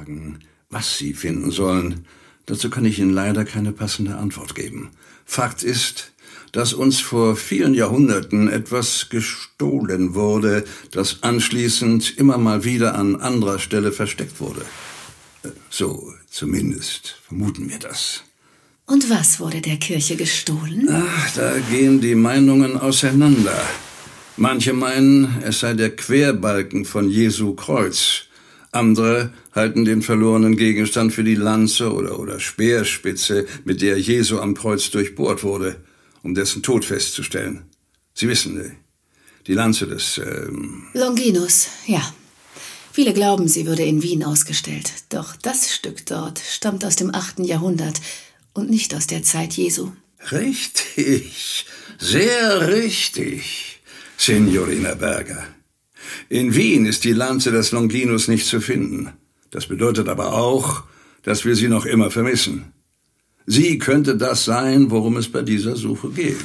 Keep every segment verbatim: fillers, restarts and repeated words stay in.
fragen, was Sie finden sollen, dazu kann ich Ihnen leider keine passende Antwort geben. Fakt ist, dass uns vor vielen Jahrhunderten etwas gestohlen wurde, das anschließend immer mal wieder an anderer Stelle versteckt wurde. So zumindest vermuten wir das. Und was wurde der Kirche gestohlen? Ach, da gehen die Meinungen auseinander. Manche meinen, es sei der Querbalken von Jesu Kreuz. Andere halten den verlorenen Gegenstand für die Lanze oder, oder Speerspitze, mit der Jesu am Kreuz durchbohrt wurde, um dessen Tod festzustellen. Sie wissen, die Lanze des... Ähm Longinus, ja. Viele glauben, sie würde in Wien ausgestellt. Doch das Stück dort stammt aus dem achten Jahrhundert und nicht aus der Zeit Jesu. Richtig, sehr richtig, Signorina Berger. In Wien ist die Lanze des Longinus nicht zu finden. Das bedeutet aber auch, dass wir sie noch immer vermissen. Sie könnte das sein, worum es bei dieser Suche geht.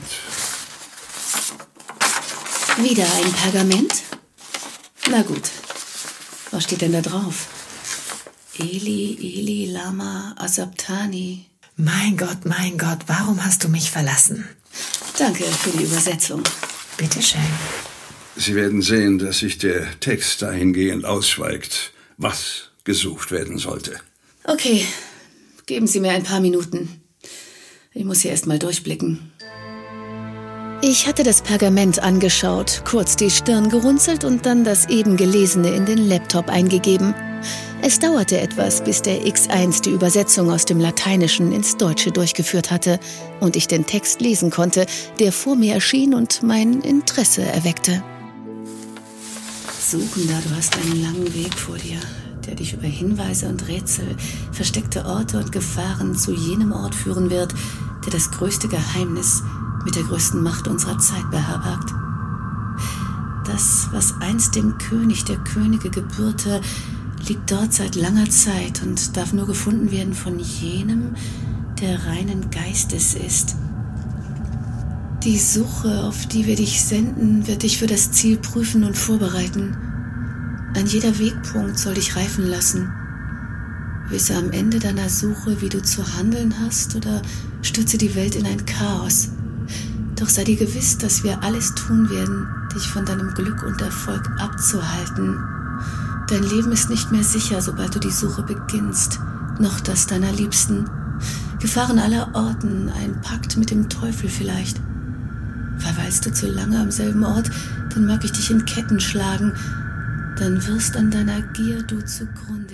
Wieder ein Pergament? Na gut. Was steht denn da drauf? Eli, Eli, Lama, Asabtani. Mein Gott, mein Gott, warum hast du mich verlassen? Danke für die Übersetzung. Bitteschön. Sie werden sehen, dass sich der Text dahingehend ausschweigt, was gesucht werden sollte. Okay, geben Sie mir ein paar Minuten. Ich muss hier erst mal durchblicken. Ich hatte das Pergament angeschaut, kurz die Stirn gerunzelt und dann das eben Gelesene in den Laptop eingegeben. Es dauerte etwas, bis der X eins die Übersetzung aus dem Lateinischen ins Deutsche durchgeführt hatte und ich den Text lesen konnte, der vor mir erschien und mein Interesse erweckte. Suchender, du hast einen langen Weg vor dir, der dich über Hinweise und Rätsel, versteckte Orte und Gefahren zu jenem Ort führen wird, der das größte Geheimnis mit der größten Macht unserer Zeit beherbergt. Das, was einst dem König der Könige gebührte, liegt dort seit langer Zeit und darf nur gefunden werden von jenem, der reinen Geistes ist. Die Suche, auf die wir dich senden, wird dich für das Ziel prüfen und vorbereiten. Ein jeder Wegpunkt soll dich reifen lassen. Wisse am Ende deiner Suche, wie du zu handeln hast, oder stürze die Welt in ein Chaos. Doch sei dir gewiss, dass wir alles tun werden, dich von deinem Glück und Erfolg abzuhalten. Dein Leben ist nicht mehr sicher, sobald du die Suche beginnst, noch das deiner Liebsten. Gefahren aller Orten, ein Pakt mit dem Teufel vielleicht. Verweilst du zu lange am selben Ort, dann mag ich dich in Ketten schlagen, dann wirst an deiner Gier du zugrunde.